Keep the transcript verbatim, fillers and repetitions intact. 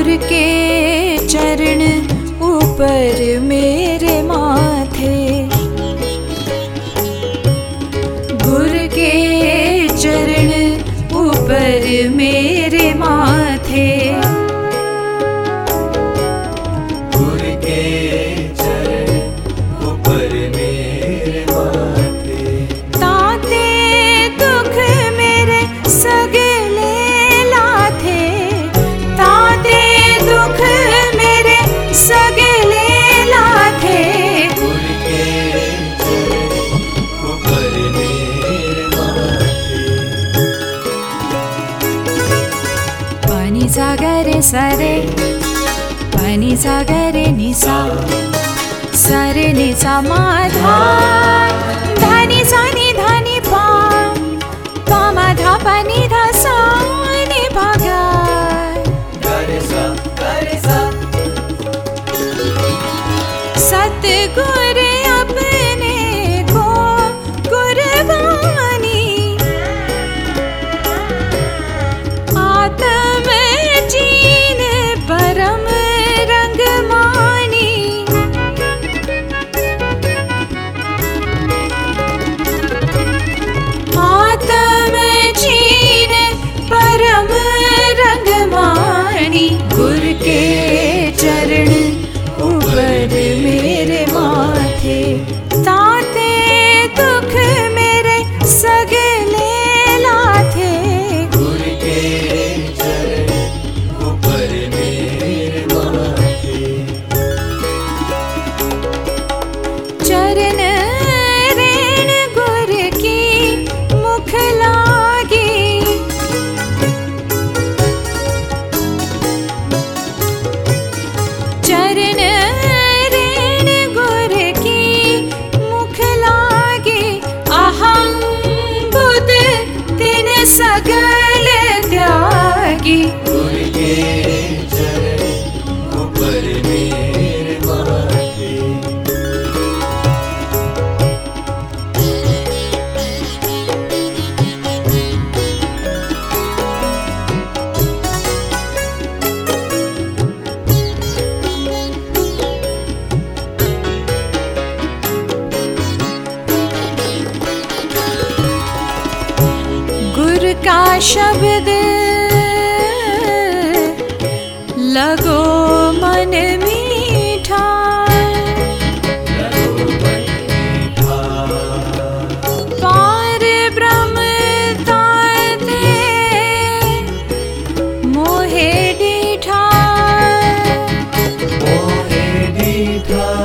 गुर के चरण ऊपर मेरे माथे, गुर के चरण ऊपर मेरे माथे, गुर के चरण ऊपर मेरे माथे। ताते दुख मेरे सगले लाथे, ताते दुख मेरे सगले लाथे, गुर के चरण ऊपर मेरे माथे। पानी सागरे सरे, पानी सागरे निसा, सरे निसा माधा, धानी सानी धानी पा, पा माधा पानी धा सानी भागा, गरे सा गरे सा। सतगुर अपने को कुर्बानी, आत्म जीन परम रंग मानी, आत्म जीन परम रंग मानी। गुर के चरण ऊपर मेरे माथे, ताते दुख मेरे सगले लाथे, गुर के चरण ऊपर मेरे माथे। चरण रेण गुर की मुख लागी, चरण रेण गुर की मुख लागी, अहं बुध तिन सगल त्यागी, गुर के चरण ऊपर मेरे माथे। गुर का शब्द लगो मन मीठा, पार ब्रह्म ताते मोहे डीठा, मोहे डीठा,